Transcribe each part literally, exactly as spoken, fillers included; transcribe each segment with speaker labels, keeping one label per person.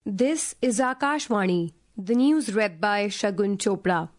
Speaker 1: This is Akashvani, the news read by Shagun Chopra.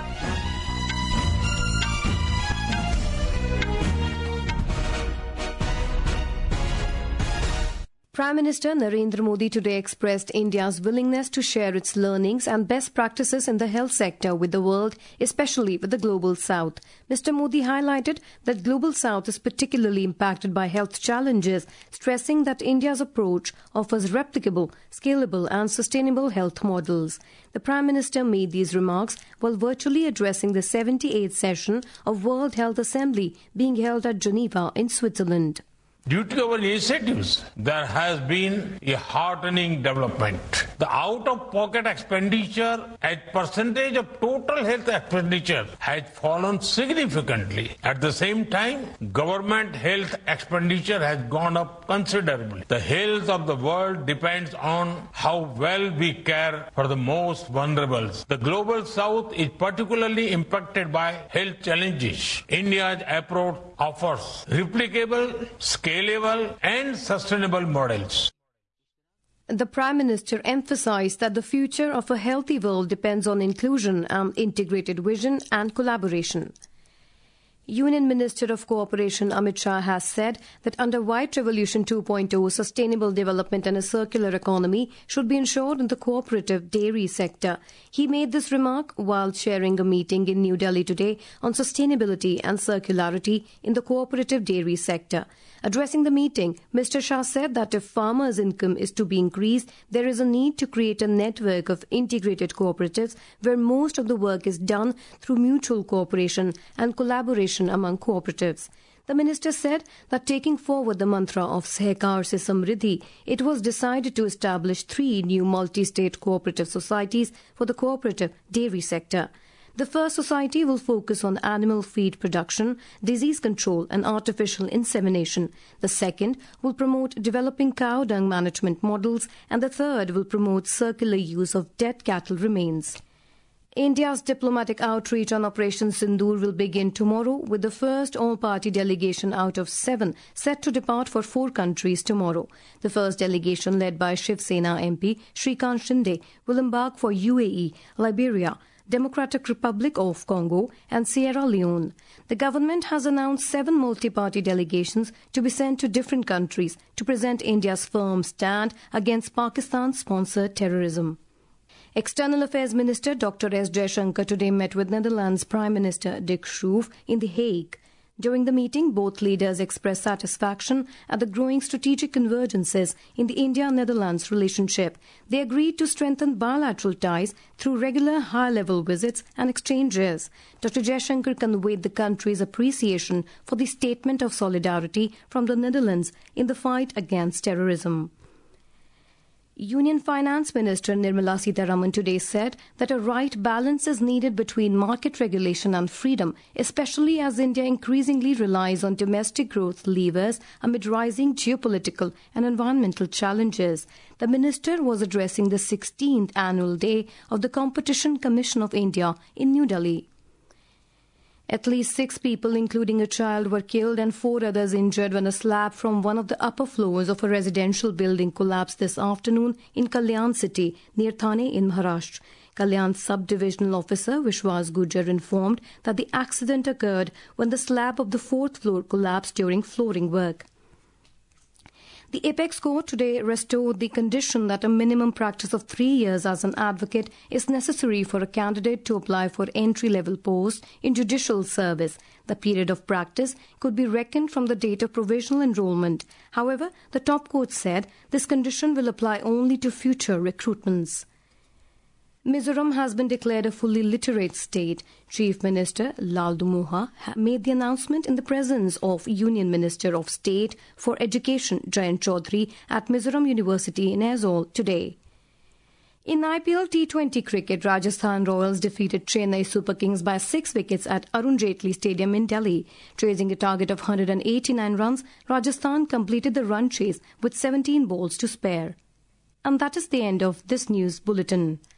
Speaker 1: Prime Minister Narendra Modi today expressed India's willingness to share its learnings and best practices in the health sector with the world, especially with the Global South. Mister Modi highlighted that Global South is particularly impacted by health challenges, stressing that India's approach offers replicable, scalable and sustainable health models. The Prime Minister made these remarks while virtually addressing the seventy-eighth session of World Health Assembly being held at Geneva in Switzerland.
Speaker 2: Due to our initiatives, there has been a heartening development. The out-of-pocket expenditure as percentage of total health expenditure has fallen significantly. At the same time, government health expenditure has gone up considerably. The health of the world depends on how well we care for the most vulnerable. The Global South is particularly impacted by health challenges. India's approach offers replicable, scalable and sustainable models.
Speaker 1: The Prime Minister emphasized that the future of a healthy world depends on inclusion and integrated vision and collaboration. Union Minister of Cooperation Amit Shah has said that under White Revolution two point oh, sustainable development and a circular economy should be ensured in the cooperative dairy sector. He made this remark while chairing a meeting in New Delhi today on sustainability and circularity in the cooperative dairy sector. Addressing the meeting, Mister Shah said that if farmers' income is to be increased, there is a need to create a network of integrated cooperatives where most of the work is done through mutual cooperation and collaboration among cooperatives. The minister said that taking forward the mantra of Sehkar se Samriddhi, it was decided to establish three new multi-state cooperative societies for the cooperative dairy sector. The first society will focus on animal feed production, disease control and artificial insemination. The second will promote developing cow dung management models, and the third will promote circular use of dead cattle remains. India's diplomatic outreach on Operation Sindoor will begin tomorrow, with the first all-party delegation out of seven set to depart for four countries tomorrow. The first delegation, led by Shiv Sena M P Shrikant Shinde, will embark for U A E, Liberia, Democratic Republic of Congo and Sierra Leone. The government has announced seven multi-party delegations to be sent to different countries to present India's firm stand against Pakistan-sponsored terrorism. External Affairs Minister Doctor S Jaishankar today met with Netherlands Prime Minister Dick Schoof in The Hague. During the meeting, both leaders expressed satisfaction at the growing strategic convergences in the India-Netherlands relationship. They agreed to strengthen bilateral ties through regular high-level visits and exchanges. Doctor Jaishankar conveyed the country's appreciation for the statement of solidarity from the Netherlands in the fight against terrorism. Union Finance Minister Nirmala Sitharaman today said that a right balance is needed between market regulation and freedom, especially as India increasingly relies on domestic growth levers amid rising geopolitical and environmental challenges. The minister was addressing the sixteenth annual day of the Competition Commission of India in New Delhi. At least six people, including a child, were killed and four others injured when a slab from one of the upper floors of a residential building collapsed this afternoon in Kalyan city, near Thane in Maharashtra. Kalyan Sub-Divisional Officer Vishwas Gujjar informed that the accident occurred when the slab of the fourth floor collapsed during flooring work. The Apex Court today restored the condition that a minimum practice of three years as an advocate is necessary for a candidate to apply for entry-level post in judicial service. The period of practice could be reckoned from the date of provisional enrollment. However, the top court said this condition will apply only to future recruitments. Mizoram has been declared a fully literate state. Chief Minister Laldumoha made the announcement in the presence of Union Minister of State for Education Jayant Chaudhary at Mizoram University in Aizawl today. In I P L T twenty cricket, Rajasthan Royals defeated Chennai Super Kings by six wickets at Arun Jaitley Stadium in Delhi. Chasing a target of one hundred eighty-nine runs, Rajasthan completed the run chase with seventeen balls to spare. And that is the end of this news bulletin.